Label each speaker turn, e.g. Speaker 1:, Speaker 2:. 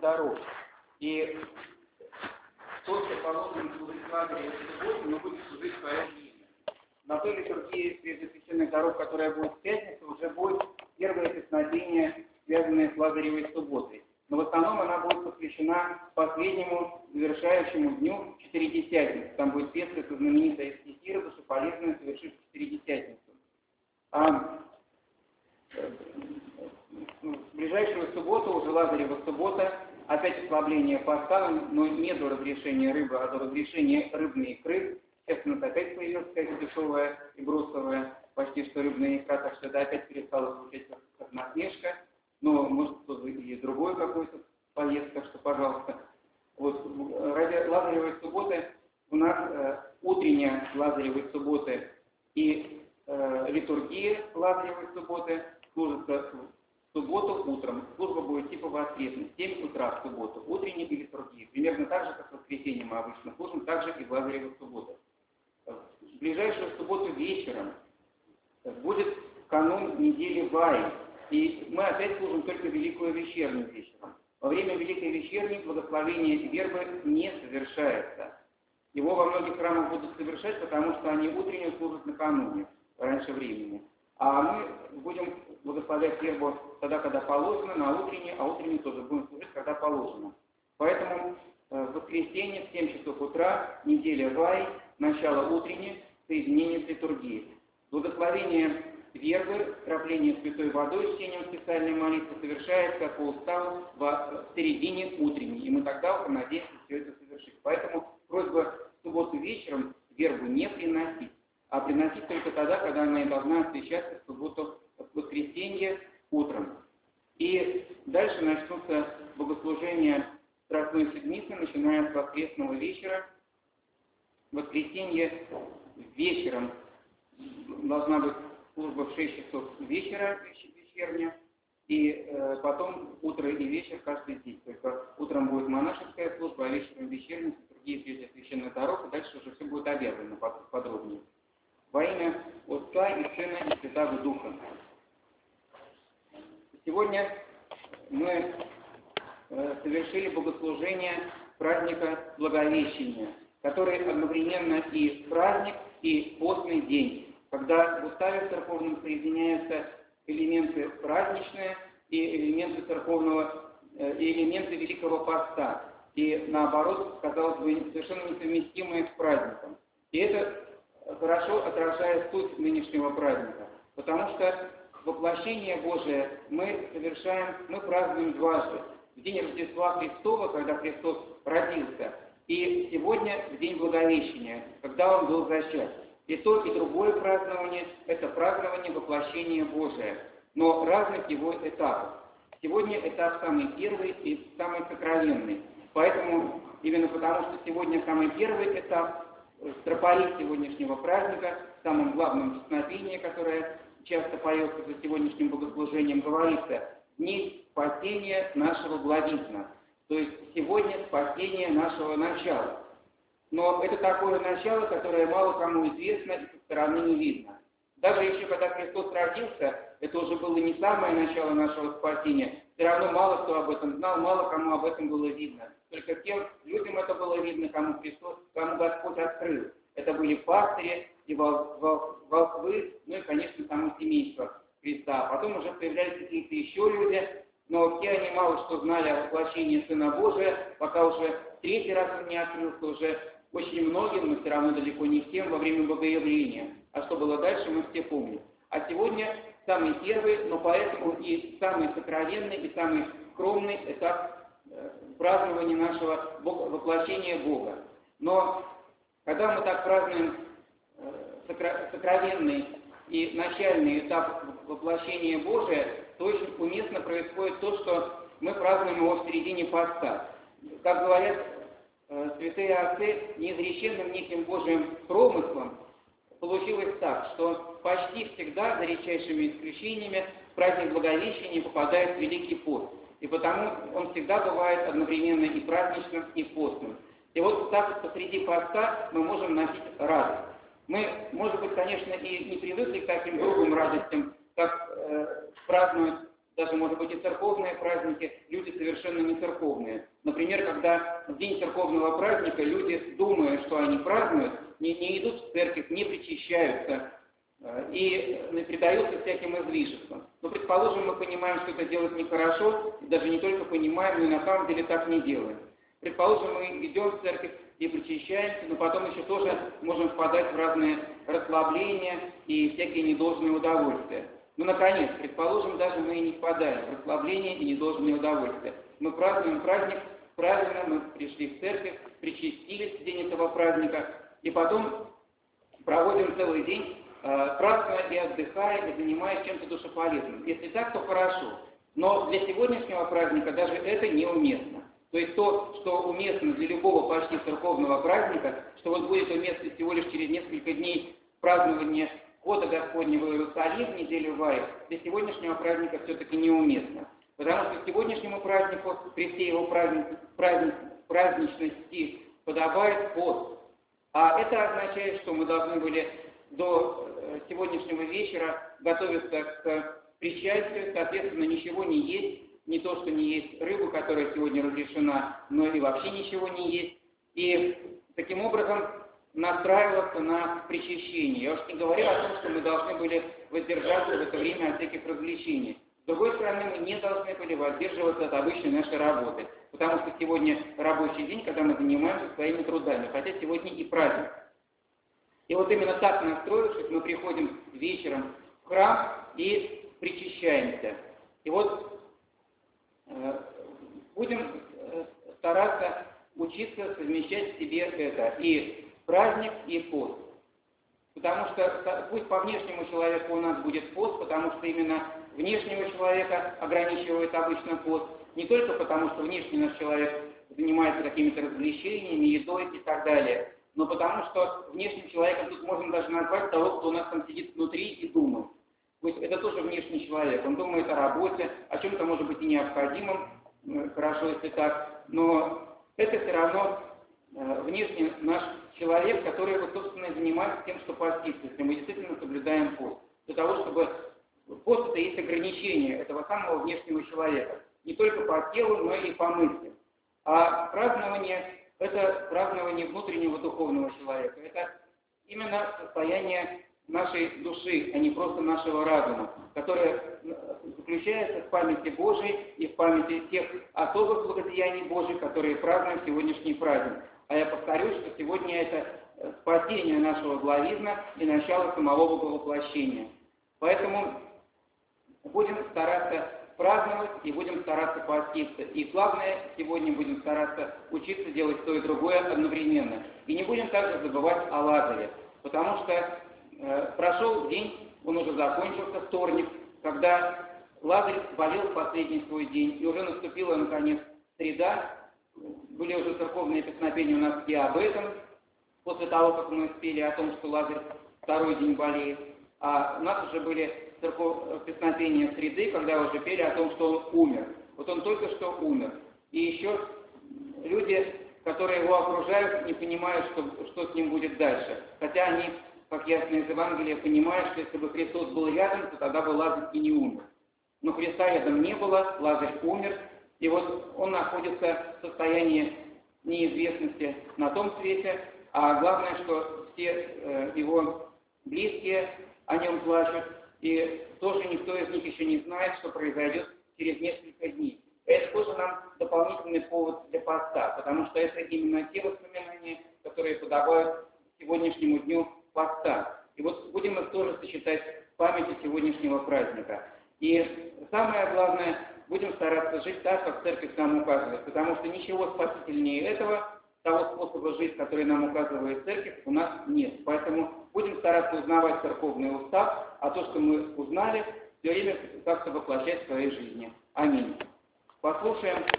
Speaker 1: даров. И тот, кто положен служить в лагере в субботу, но будет служить в свое время. На той литургии священных даров, которая будет в пятницу, уже будет первое песнопение, связанное с лагеревой субботой. Но в основном она будет посвящена последнему завершающему дню Четыредесятницы. Там будет песня со знаменитой стихирой, душеполезной, совершив Четыредесятницу. А в ближайшую субботу, уже Лазарева суббота, опять ослабление поста, но не до разрешения рыбы, а до разрешения рыбной икры. Сейчас у нас опять появилась какая-то дешевая и бросовая, почти что рыбная икра, так что это опять перестало звучать как насмешка. Но может кто-то и другой какой-то поест, так что пожалуйста. Вот ради Лазаревой субботы у нас утренняя Лазаревой субботы и литургия Лазаревой субботы служится в субботу утром. Служба будет типа воскресной, в 7 утра в субботу, утренняя и литургия. Примерно так же, как в воскресенье мы обычно служим, так же и в Лазаревой субботу. В ближайшую субботу вечером будет канун недели Ваи. И мы опять служим только Великую Вечернюю вечером. Во время Великой Вечерни благословение вербы не совершается. Его во многих храмах будут совершать, потому что они утреннюю служат накануне, раньше времени. А мы будем благословлять вербу тогда, когда положено, на утреннюю, а утреннюю тоже будем служить, когда положено. Поэтому в воскресенье в 7 часов утра, неделя Вай, начало утренней, соединение с литургией. Благословение вербы, крапление святой водой, чтением специальной молитвы совершается по уставу в середине утренней. И мы тогда уже надеемся все это совершить. Поэтому просьба в субботу вечером вербу не приносить, а приносить только тогда, когда она и должна освящаться в субботу, в воскресенье утром. И дальше начнутся богослужения Страстной Седмицы, начиная с воскресного вечера. В воскресенье вечером должна быть служба в 6 часов вечера, вечерняя, и потом утро и вечер каждый день. Только утром будет монашеская служба, а вечером вечерняя, другие прежде священных даров, и дальше уже все будет объявлено подробнее. Во имя Отца и Сына и Святаго Духа. Сегодня мы совершили богослужение праздника Благовещения, который одновременно и праздник, и постный день, когда в уставе церковном соединяются элементы праздничные и элементы церковного, и элементы Великого Поста, и наоборот, казалось бы, совершенно несовместимые с праздником. И это хорошо отражает суть нынешнего праздника, потому что воплощение Божие мы празднуем дважды. В день Рождества Христова, когда Христос родился, и сегодня в день Благовещения, когда Он был зачат. И то, и другое празднование – это празднование воплощения Божия, но разных его этапов. Сегодня этап самый первый и самый сокровенный. Поэтому, именно потому, что сегодня самый первый этап, тропарит сегодняшнего праздника, в самом главном песнопении, которое часто поется за сегодняшним богослужением, говорится «Дни спасения нашего благовестия», то есть сегодня спасение нашего начала. Но это такое начало, которое мало кому известно и со стороны не видно. Даже еще когда Христос родился, это уже было не самое начало нашего спасения. Все равно мало кто об этом знал, мало кому об этом было видно. Только тем людям это было видно, кому Господь открыл. Это были пастыри и волхвы, ну и, конечно, само семейство Христа. Потом уже появлялись какие-то еще люди, но все они мало что знали о воплощении Сына Божия, пока уже третий раз он не открылся, уже очень многим, но все равно далеко не всем, во время Богоявления. А что было дальше, мы все помним. А сегодня самый первый, но поэтому и самый сокровенный, и самый скромный этап празднования нашего воплощения Бога. Но когда мы так празднуем сокровенный и начальный этап воплощения Божия, то очень уместно происходит то, что мы празднуем его в середине поста. Как говорят святые отцы, неизреченным неким Божьим промыслом получилось так, что почти всегда, за редчайшими исключениями, в праздник Благовещения попадает Великий пост. И потому он всегда бывает одновременно и праздничным, и постным. И вот так посреди поста мы можем носить радость. Мы, может быть, конечно, и не привыкли к таким грубым радостям, как празднуют даже даже, может быть, и церковные праздники, люди совершенно не церковные. Например, когда в день церковного праздника люди, думая, что они празднуют, не идут в церковь, не причащаются и предаются всяким излишествам. Но, предположим, мы понимаем, что это делать нехорошо, и даже не только понимаем, но и на самом деле так не делаем. Предположим, мы идем в церковь и причащаемся, но потом еще тоже можем впадать в разные расслабления и всякие недолжные удовольствия. Ну, наконец, предположим, даже мы и не впадаем в расслабление и недолжные удовольствия. Мы празднуем праздник правильно, мы пришли в церковь, причастились в день этого праздника, и потом проводим целый день, празднуя и отдыхая, и занимаясь чем-то душеполезным. Если так, то хорошо. Но для сегодняшнего праздника даже это неуместно. То есть то, что уместно для любого почти церковного праздника, что вот будет уместно всего лишь через несколько дней празднования Входа Господнего в Иерусалим, неделю Ваев, для сегодняшнего праздника все-таки неуместно. Потому что к сегодняшнему празднику, при всей его праздничности, подобает пост. А это означает, что мы должны были до сегодняшнего вечера готовиться к причастию, соответственно, ничего не есть, не то, что не есть рыбу, которая сегодня разрешена, но и вообще ничего не есть. И таким образом настраиваться на причащение. Я уж не говорю о том, что мы должны были воздержаться в это время от всяких развлечений. С другой стороны, мы не должны были воздерживаться от обычной нашей работы, потому что сегодня рабочий день, когда мы занимаемся своими трудами, хотя сегодня и праздник. И вот именно так настроившись, мы приходим вечером в храм и причащаемся. И вот будем стараться учиться совмещать в себе это, и праздник, и пост. Потому что пусть по внешнему человеку у нас будет пост, потому что именно внешнего человека ограничивает обычно пост, не только потому, что внешний наш человек занимается какими-то развлечениями, едой и так далее, но потому что внешним человеком тут можно даже назвать того, кто у нас там сидит внутри и думает. То есть это тоже внешний человек, он думает о работе, о чем-то может быть и необходимом, хорошо, если так, но это все равно внешний наш человек, который, вот, собственно, и занимается тем, что постится, если мы действительно соблюдаем пост. Для того, чтобы пост — это есть ограничение этого самого внешнего человека, не только по телу, но и по мысли. А празднование — это празднование внутреннего духовного человека, это именно состояние нашей души, а не просто нашего разума, которое заключается в памяти Божией и в памяти тех особых благодеяний Божьих, которые празднуем в сегодняшний праздник. А я повторюсь, что сегодня это спасение нашего главизна и начало самого воплощения. Поэтому будем стараться праздновать и будем стараться поститься. И главное, сегодня будем стараться учиться делать то и другое одновременно. И не будем также забывать о Лазаре, потому что прошел день, он уже закончился, вторник, когда Лазарь болел в последний свой день, и уже наступила, наконец, среда. Были уже церковные песнопения у нас и об этом, после того, как мы спели о том, что Лазарь второй день болеет. А у нас уже были песнопения среды, когда уже пели о том, что он умер. Вот он только что умер. И еще люди, которые его окружают, не понимают, что с ним будет дальше. Хотя они, как ясно из Евангелия, понимают, что если бы Христос был рядом, то тогда бы Лазарь и не умер. Но Христа рядом не было, Лазарь умер, и вот он находится в состоянии неизвестности на том свете, а главное, что все его близкие о нем плачут, и тоже никто из них еще не знает, что произойдет через несколько дней. Это тоже нам дополнительный повод для поста, потому что это именно те воспоминания, которые подобают сегодняшнему дню поста. И вот будем их тоже сочетать в памяти сегодняшнего праздника. И самое главное, будем стараться жить так, как Церковь нам указывает, потому что ничего спасительнее этого, того способа жить, который нам указывает Церковь, у нас нет. Поэтому будем стараться узнавать церковный устав, а то, что мы узнали, все время как-то воплощать в своей жизни. Аминь. Послушаем